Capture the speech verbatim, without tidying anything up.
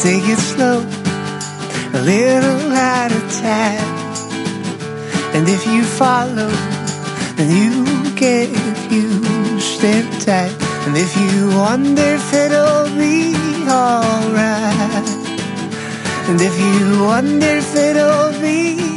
take it slow, a little at a time. And if you follow, then you get used in time. And if you wonder if it'll be alright, and if you wonder if it'll be